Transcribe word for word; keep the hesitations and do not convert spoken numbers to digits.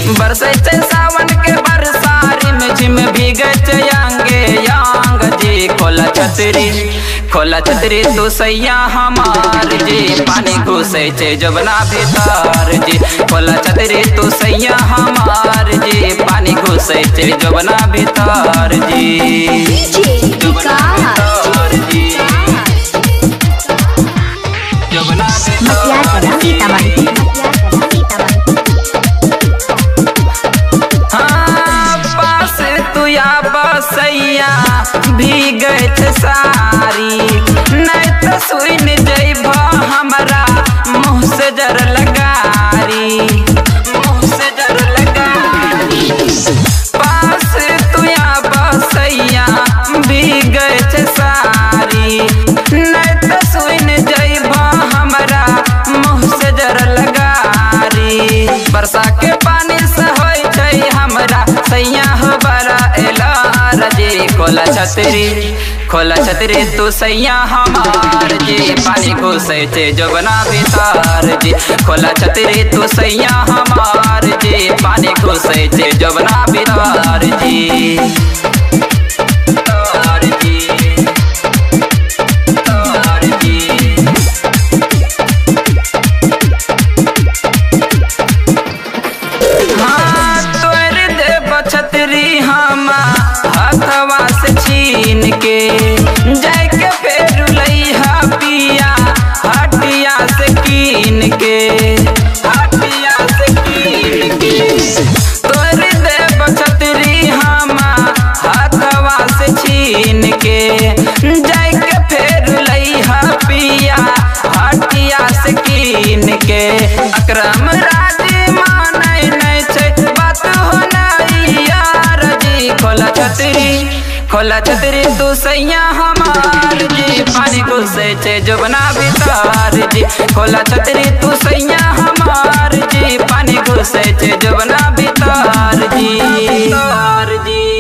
बरसे सावन के बरसारी में झिम भीगे अंगे यांग जी। खोला छतरी खोला छतरी तू सैया हमार जी, पानी घुसे छे जबना भीतर जी। खोला छतरी तू सैया हमार जी, पानी घुसे छे जबना भीतर जी। हाँ पास तुया बसैया भीगत सारी, नहीं तो सुन जैब हमरा मुँह से जर लगारी, मुँह से जर लगारी। पास तुया बसैया भीगत सारी, नहीं तो सुन जैब हमरा मुँह से जर लगारी। बरसा के पानी से होय छै हमरा सैया हो बड़ा एलार जी। खोला छतरी खोला छतरी तू सैया हमार जी, पानी घुसे छे जबना भीतर जी। खोला छतरी तू सैया हमार जी, पानी घुसे छे जबना भीतर जी। छतरी हम हथवा से छीन के जाके फेर लइहा पिया हटिया से कीन के, हटिया से कीन के। तोर देव छतरी हम हथवा से छीन के जाके फेर लइहा पिया हटिया से कीन के। अकरम राजी मानै नहीं छै बात हो यार जी। खोला छतरी खोला छतरी तू सैया हमार जी, पानी घुसे छे जबना भीतर जी। खोला छतरी तू सैया हमार जी, पानी घुसे छे जबना भीतर जी।